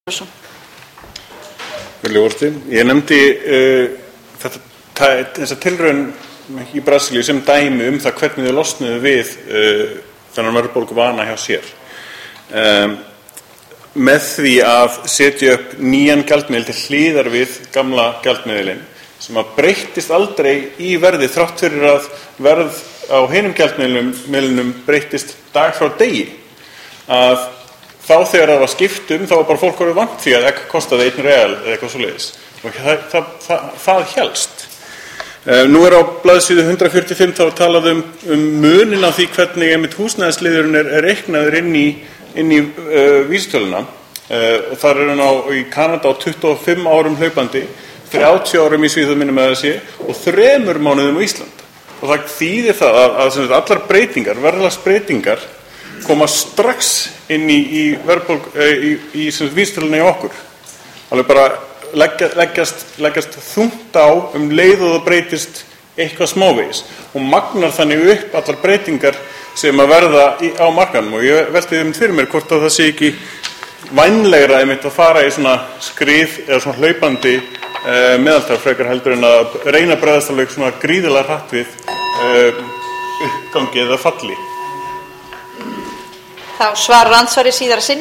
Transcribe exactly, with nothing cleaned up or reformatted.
Ég nefndi uh, þetta, þessa tilraun í Brasilíu sem dæmi um það hvernig þau losnuðu við uh, þennan verðbólguvana hjá sér um, með því að setja upp nýjan gjaldmiðil til hliðar við gamla gjaldmiðilinn sem að breyttist aldrei í verði þrátt fyrir að verð á hinum gjaldmiðlunum breyttist dag frá degi. Að þá þegar það var skipt um þá var bara fólk orðið vant því að egg kostaði einn real eða eitthvað svoleiðis og það, það, það, það hélst. Uh, nú er á blaðsíðu hundrað fjörutíu og fimm þá talað um, um munin á því hvernig einmitt húsnæðisliðurinn er, er reiknaður inn í, inn í uh, vísitöluna uh, og þar er hann á, í Kanada á tuttugu og fimm árum hlaupandi, þrjátíu árum í Svíþjóð minnum að það sé og þremur mánuðum á Ísland. Og það þýðir það að, að, að allar breytingar, verðlagsbreytingar koma strax inn í, í, verðbólg, í, í, í vísitöluna í okkur. Alveg bara leggja, leggjast, leggjast þungt á um leið og það breytist eitthvað smávegis og magnar þannig upp allar breytingar sem að verða í, á markanum og ég velti þeim fyrir mér hvort að það sé ekki vænlegra einmitt að fara í svona skrið eða svona hlaupandi uh, meðaltal frekar heldur en að reyna að bregðast alveg svona gríðarlega hratt við uh, uppgangi eða falli. Þá svarar andsvari síðara sinni.